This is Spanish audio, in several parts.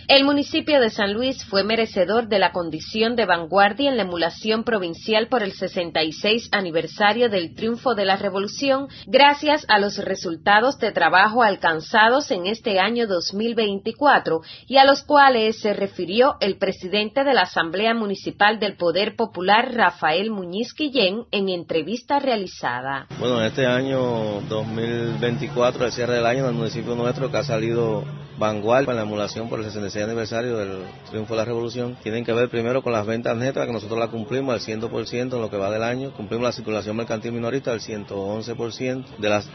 El municipio de San Luis fue merecedor de la condición de vanguardia en la emulación provincial por el 66 aniversario del triunfo de la Revolución, gracias a los resultados de trabajo alcanzados en este año 2024 y a los cuales se refirió el presidente de la Asamblea Municipal del Poder Popular, Rafael Muñiz Guillén, en entrevista realizada. Bueno, en este año 2024, el cierre del año del municipio nuestro, que ha salido vanguardia en la emulación por el 66 aniversario del triunfo de la Revolución, tienen que ver primero con las ventas netas, que nosotros las cumplimos al 100% en lo que va del año, cumplimos la circulación mercantil minorista al 111%, de las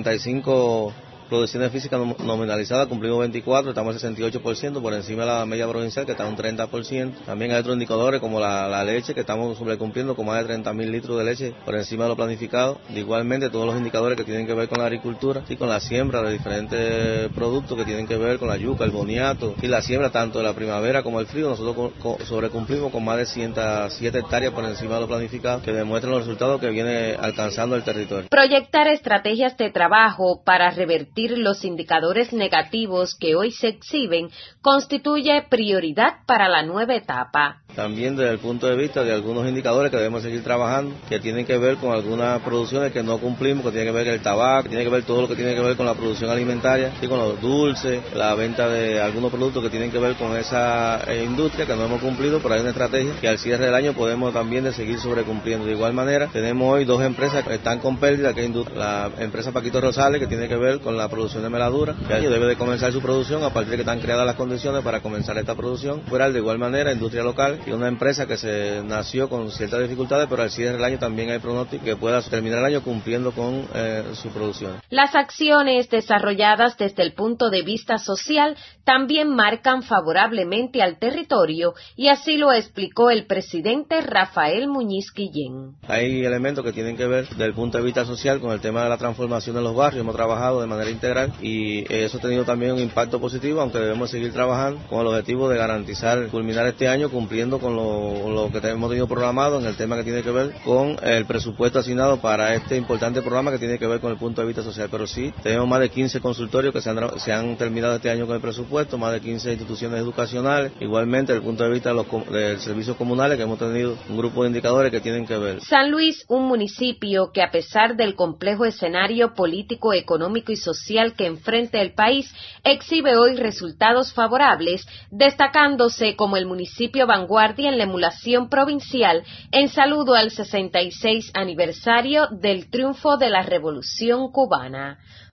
35 producciones físicas nominalizadas cumplimos 24, estamos al 68% por encima de la media provincial, que está en un 30%. También hay otros indicadores como la leche, que estamos sobrecumpliendo con más de 30.000 litros de leche por encima de lo planificado. Igualmente todos los indicadores que tienen que ver con la agricultura y con la siembra de diferentes productos que tienen que ver con la yuca, el boniato y la siembra tanto de la primavera como el frío. Nosotros sobrecumplimos con más de 107 hectáreas por encima de lo planificado, que demuestran los resultados que viene alcanzando el territorio. Proyectar estrategias de trabajo para revertir los indicadores negativos que hoy se exhiben constituye prioridad para la nueva etapa. También desde el punto de vista de algunos indicadores que debemos seguir trabajando, que tienen que ver con algunas producciones que no cumplimos, que tiene que ver con el tabaco, que tiene que ver todo lo que tiene que ver con la producción alimentaria, y con los dulces, la venta de algunos productos que tienen que ver con esa industria que no hemos cumplido, pero hay una estrategia que al cierre del año podemos también de seguir sobrecumpliendo. De igual manera, tenemos hoy dos empresas que están con pérdida, que es la empresa Paquito Rosales, que tiene que ver con la producción de meladura, que debe de comenzar su producción a partir de que están creadas las condiciones para comenzar esta producción. Fuera de igual manera, industria local, y una empresa que se nació con ciertas dificultades, pero al cierre del año también hay pronóstico que pueda terminar el año cumpliendo con su producción. Las acciones desarrolladas desde el punto de vista social también marcan favorablemente al territorio, y así lo explicó el presidente Rafael Muñiz Guillén. Hay elementos que tienen que ver desde el punto de vista social con el tema de la transformación de los barrios. Hemos trabajado de manera integral y eso ha tenido también un impacto positivo, aunque debemos seguir trabajando con el objetivo de garantizar, culminar este año cumpliendo con lo que hemos tenido programado en el tema que tiene que ver con el presupuesto asignado para este importante programa que tiene que ver con el punto de vista social. Pero sí, tenemos más de 15 consultorios que se han terminado este año con el presupuesto, más de 15 instituciones educacionales, igualmente desde el punto de vista de servicios comunales, que hemos tenido un grupo de indicadores que tienen que ver. San Luis, un municipio que a pesar del complejo escenario político, económico y social que enfrenta el país, exhibe hoy resultados favorables, destacándose como el municipio vanguardia en la emulación provincial en saludo al 66 aniversario del triunfo de la Revolución Cubana.